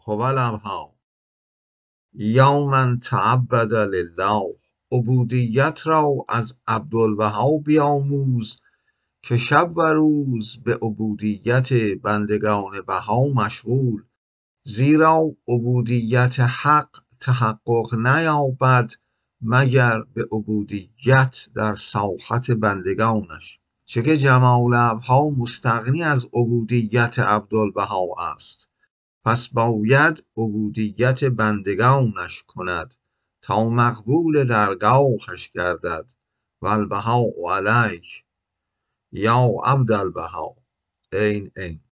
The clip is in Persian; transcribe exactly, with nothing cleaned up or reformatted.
هوالبها یا من تعبد لله. عبودیت را از عبدالبها بیاموز که شب و روز به عبودیت بندگان بها مشغول، زیرا عبودیت حق تحقق نیابد مگر به عبودیت در ساحت بندگانش. چه که جمال ابها مستغنی از عبودیت عبدالبها است، پس باید عبودیت بندگانش کند تا مقبول درگاهش گردد. و البهاء علیک یا عبدالبها. این این